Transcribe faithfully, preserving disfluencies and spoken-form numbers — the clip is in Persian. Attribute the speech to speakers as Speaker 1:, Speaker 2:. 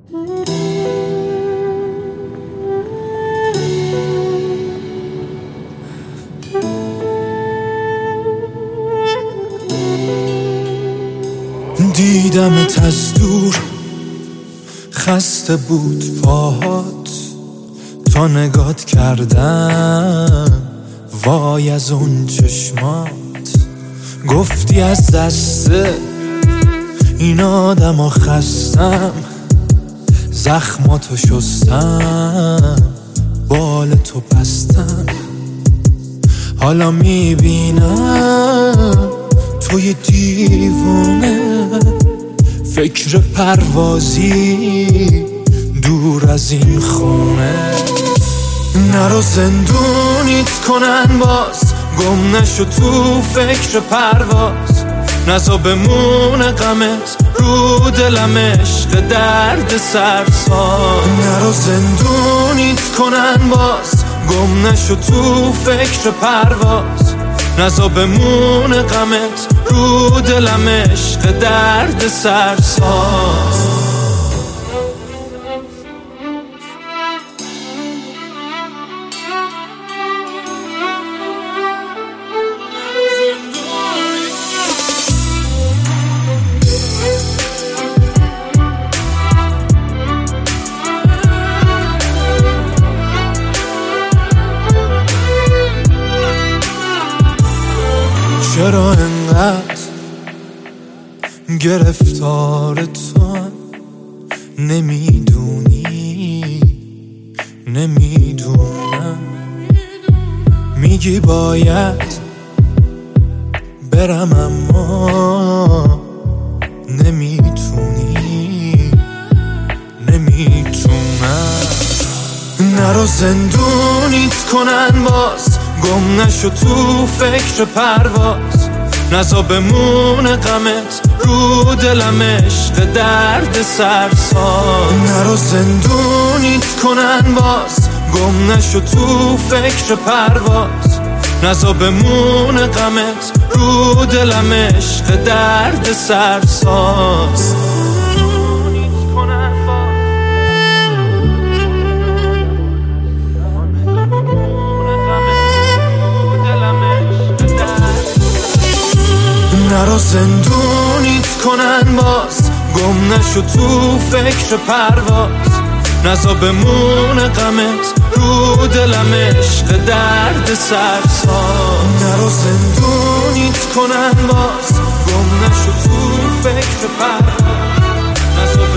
Speaker 1: دیدمت از دور، خسته بود پاهات، تا نگات کردم وای از اون چشمات. گفتی از دست این آدم خستم، زخماتو شستم، بال تو بستم. حالا میبینم توی دیوونه، فکر پروازی دور از این خونه. نرو زندونیت کنن باز، گم نشو تو فکر پرواز. نزا بمونه غمت رو دلم، عشق درد سرساز. نرو زندونیت کنن باز، گم نشو تو فکر پرواز. نزا بمونه غمت رو دلم، عشق درد سرساز. چرا انقدر گرفتار تو؟ نمیدونی نمیدونم. میگی باید برم اما نمیتونی نمیتونم. نرو زندونیت کنن باز، گم نشو تو فکر پرواز. نزا بمونه غمت رو دلم، عشق درد سرساز. نرو زندونیت کنن باز، گم نشو تو فکر پرواز. نزا بمونه غمت رو دلم، عشق درد سرساز. نرو زندونیت کنن باز، گم نشو تو فکر پرواز. نزا بمونه غمت رو دلم، عشق درد سرساز. نرو زندونیت کنن باز، گم نشو تو فکر پرواز. نزا